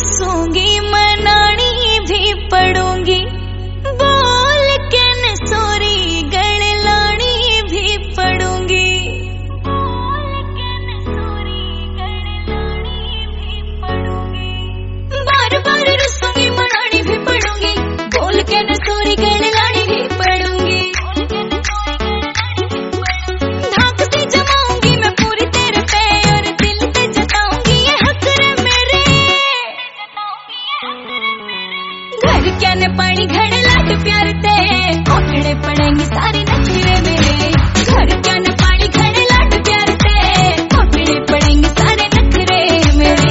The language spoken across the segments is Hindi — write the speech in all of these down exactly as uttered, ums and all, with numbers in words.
रुसूंगी, मनानी भी पड़ूंगी, बोल के न सोरी गड़ लानी भी पड़ूंगी, बोल के न सोरी गड़ लानी भी पड़ूंगी, बार बार रुसूंगी, मनानी भी पड़ूंगी, बोल के न सोरी गड़ लानी भी पड़ूंगी, धाक से जमाऊंगी मैं पूरी तेरे पे और दिल से जताऊंगी ये हक रे मेरे, घर क्या न पानी घड़े लाट प्यार ते ओढ़ने पड़ेंगे सारे नखरे मेरे, घर क्या न पानी घड़े लाट प्यार ते ओढ़ने पड़ेंगे सारे नखरे मेरे।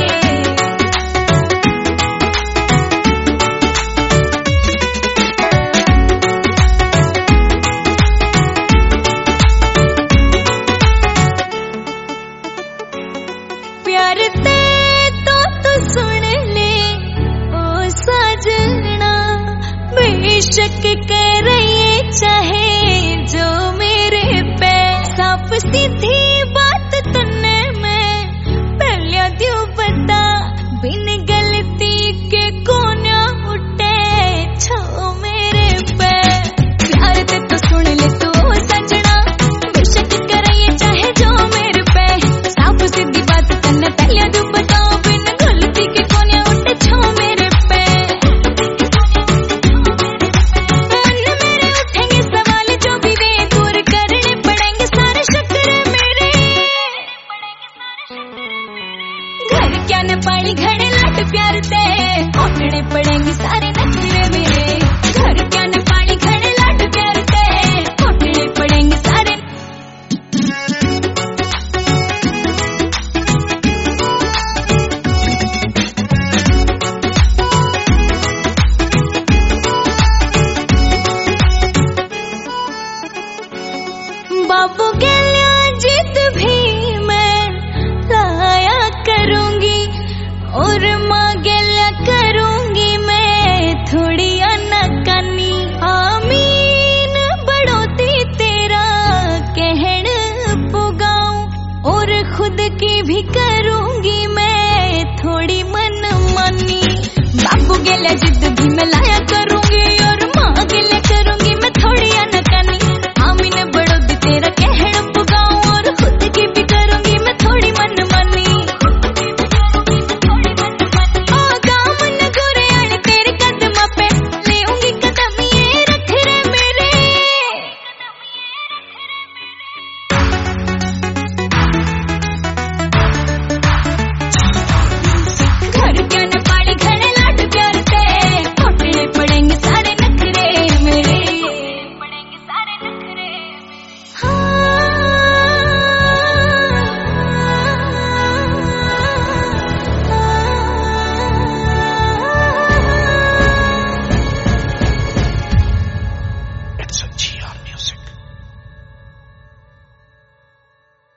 प्यार ते तो तू सुन ले ओ सजना, बेशक कह रही चाहे जो मेरे पे, साफ सीधी बात तन्ने मैं पहले दियो बता, बिन गलती के कोन्या उठे छो मेरे पे, प्यार ते तो सुन ले तू सजना, बेशक कह रही चाहे जो मेरे पे, साफ सीधी बात तन्ने पहले दियो बता, बिन गलती के कोन्या उठे छो मेरे पे, मन मेरे उठेंगे सवाल जो भी वे दूर करने पड़ेंगे सारे शक्र मेरे, घर क्या न पानी घड़े लाट प्यार ते ओढ़ने पड़ेंगे सारे नखरे मेरे, घर क्या न पानी घड़े लाट प्यार ते ओढ़ने पड़ेंगे सारे। बाबू गलिया जिद भी मैं लाया करूंगी और माँ गलिया करूंगी मैं थोड़ी अनकानी, आमीन बढ़ोती तेरा कहन पुगाऊं और खुद की भी कर